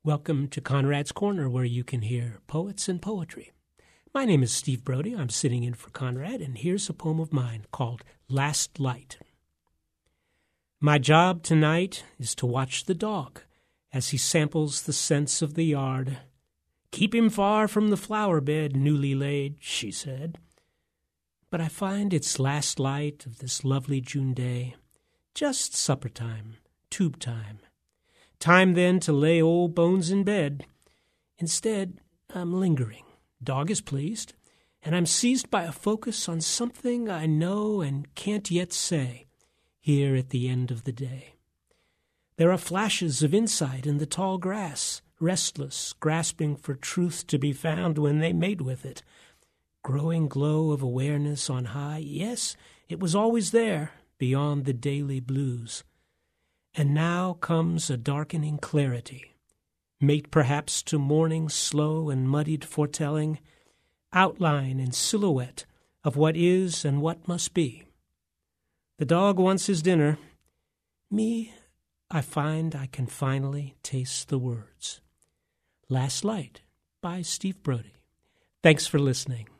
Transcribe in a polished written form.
Welcome to Conrad's Corner, where you can hear poets and poetry. My name is Steve Brody. I'm sitting in for Conrad, and here's a poem of mine called Last Light. My job tonight is to watch the dog as he samples the scents of the yard. Keep him far from the flower bed newly laid, she said. But I find it's last light of this lovely June day, just supper time, tube time. Time then to lay old bones in bed. Instead, I'm lingering. Dog is pleased, and I'm seized by a focus on something I know and can't yet say here at the end of the day. There are flashes of insight in the tall grass, restless, grasping for truth to be found when they mate with it. Growing glow of awareness on high, yes, it was always there, beyond the daily blues. And now comes a darkening clarity, mate perhaps to morning's slow and muddied foretelling, outline and silhouette of what is and what must be. The dog wants his dinner. Me, I find I can finally taste the words. Last Light by Steve Brody. Thanks for listening.